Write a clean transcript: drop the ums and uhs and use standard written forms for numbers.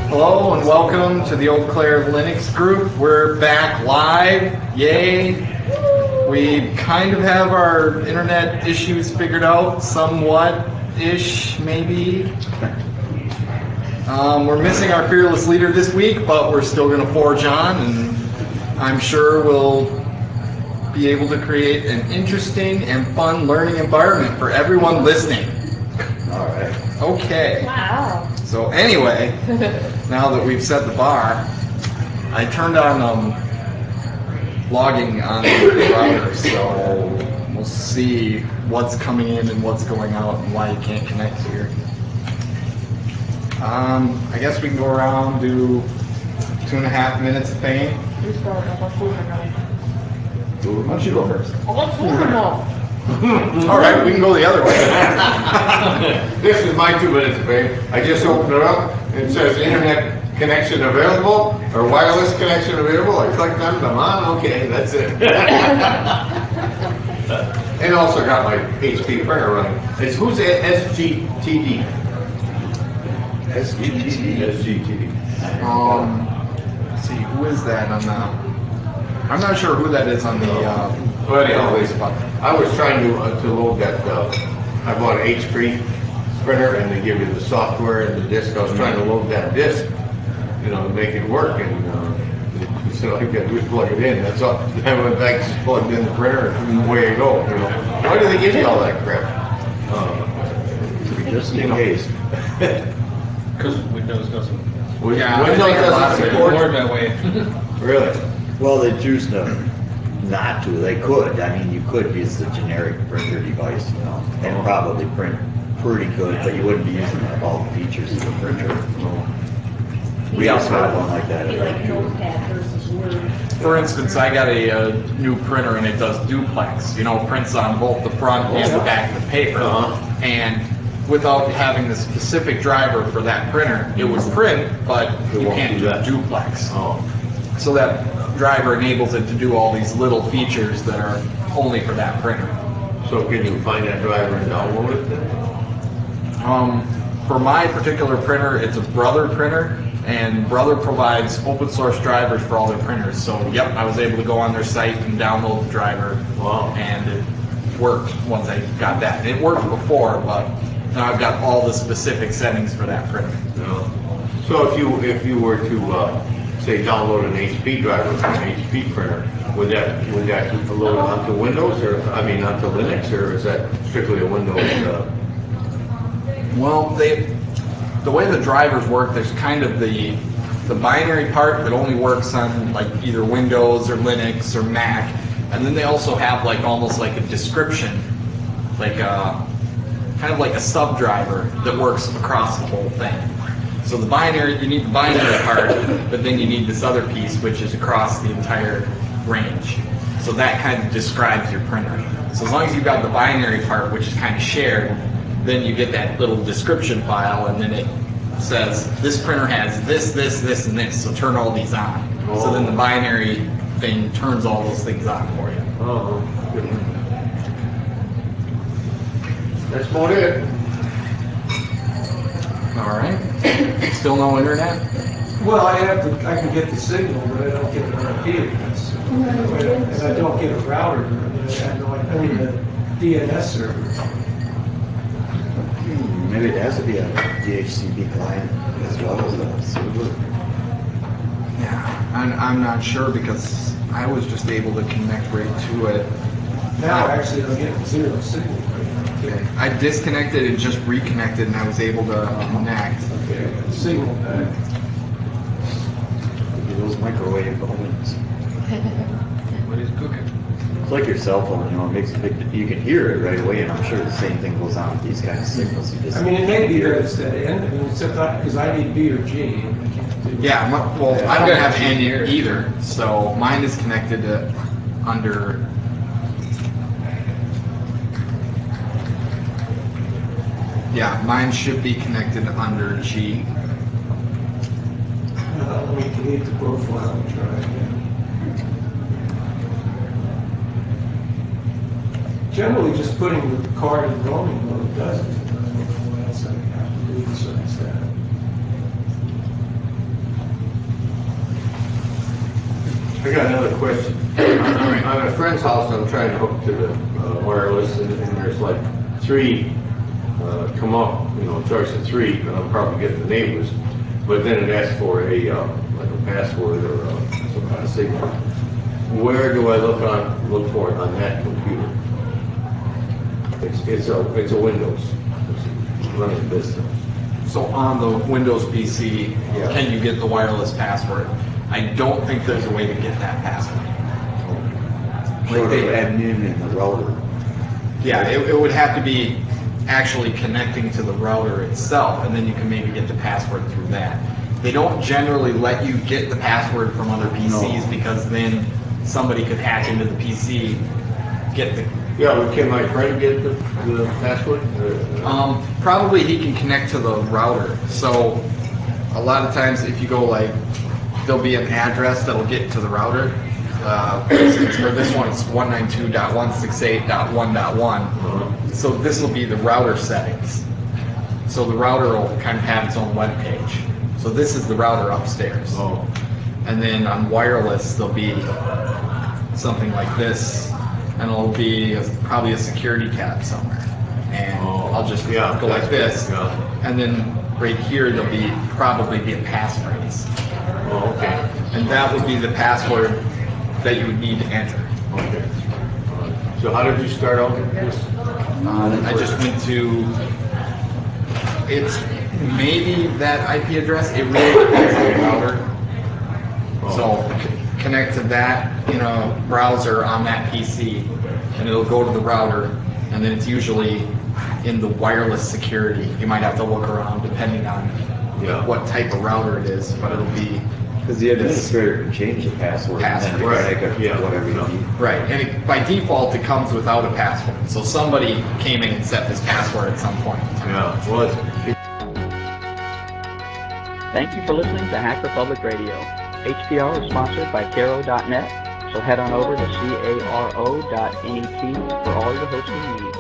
Hello and welcome to the Eau Claire Linux group. We're back live. Yay! We kind of have our internet issues figured out, somewhat-ish, maybe. We're missing our fearless leader this week, but we're still going to forge on, and I'm sure we'll be able to create an interesting and fun learning environment for everyone listening. All right. Okay. Wow. So anyway, now that we've set the bar, I turned on logging on the router, so we'll see what's coming in and what's going out and why you can't connect here. I guess we can go around, do 2.5 minutes of fame. Why Why don't you go first? don't All right, we can go the other way. This is my 2 minutes of fame. I just opened it up. It says internet connection available or wireless connection available. I clicked on it. I'm on. Okay, that's it. And also got my HP printer running. Who's SGTD? SGTD. SGTD. Let's see, who is that on the? I'm not sure who that is on the. Well, anyhow, I was trying to load that. I bought an HP printer, and they give you the software and the disk. I was trying to load that disk, to make it work, and so I got to plug it in. That's all. I went back, just plugged in the printer, and away you go. Why do they give you all that crap? Just in case. Because Windows doesn't Yeah, Windows doesn't support work that way. Really? Well, they choose not to. They could. I mean, you could use the generic printer device, and probably print pretty good, but you wouldn't be using all the features of the printer. We also have one like that at HQ. For instance, I got a new printer and it does duplex. Prints on both the front and the back of the paper. And without having the specific driver for that printer, it would print, but you can't do duplex. So that driver enables it to do all these little features that are only for that printer. So can you find that driver and download it then? For my particular printer, it's a Brother printer, and Brother provides open source drivers for all their printers. So yep, I was able to go on their site and download the driver. Wow. And it worked once I got that. And it worked before, but now I've got all the specific settings for that printer. So if you were to say download an HP driver from an HP printer, would that load onto Windows onto Linux, or is that strictly a Windows? Well, the way the drivers work, there's kind of the binary part that only works on like either Windows or Linux or Mac, and then they also have like almost like a description, like kind of like a subdriver that works across the whole thing. So you need the binary part, but then you need this other piece which is across the entire range. So that kind of describes your printer. So as long as you've got the binary part, which is kind of shared, then you get that little description file, and then it says, this printer has this, this, this, and this, so turn all these on. So then the binary thing turns all those things on for you. That's about it. All right. Still no internet? Well, I can get the signal, but I don't get an IP address. And I don't get a router. I mean, a DNS server. Maybe it has to be a DHCP client as well as a server. Yeah, I'm not sure because I was just able to connect right to it. Now, actually, I'm getting zero signal. Okay. I disconnected and just reconnected, and I was able to connect. Okay, signal back. Those microwave ovens. What is cooking? It's like your cell phone, it makes a big, you can hear it right away, and I'm sure the same thing goes on with these kind of signals. You just I mean, it may be that it's that end, except because I need B or G. And I can't do Yeah, well, I don't have any either, so mine is connected to under. Yeah, mine should be connected under G. Let me delete the profile and try again. Generally, just putting the card in roaming mode does it. I don't know what else I have to do besides that. question. On a friend's house, I'm trying to hook to the wireless, and there's like three come up, choice of three, and I'm probably getting the neighbors. But then it asks for like a password or some kind of signal. Where do I look for it on that computer? It's a Windows. It's running this. So on the Windows PC, Yeah. can you get the wireless password? I don't think there's a way to get that password. Sort of admin in the router. Yeah, it would have to be actually connecting to the router itself, and then you can maybe get the password through that. They don't generally let you get the password from other PCs No. because then somebody could hack into the PC, get the Yeah, but can my friend get the password? Probably he can connect to the router. So a lot of times if you go like, there'll be an address that'll get to the router. For instance, for this one, it's 192.168.1.1. So this will be the router settings. So the router will kind of have its own web page. So this is the router upstairs. Oh, And then on wireless, there'll be something like this, and it'll be probably a security tab somewhere. And I'll just yeah, go like that's this, good, yeah. and then right here there'll probably be a passphrase, Oh, okay. and that would be the password that you would need to enter. Okay. So how did you start out with this? I just went to, it's maybe that IP address. It really depends on the router. So connect to that in a browser on that PC, and it'll go to the router, and then it's usually in the wireless security. You might have to look around depending on what type of router it is, but it'll be Because the administrator can change the password and then you can make it whatever you need. right. And by default, it comes without a password. So somebody came in and set this password at some point. Yeah, well, Thank you for listening to Hacker Public Radio. HPR is sponsored by Caro.net, so head on over to caro.net for all your hosting needs.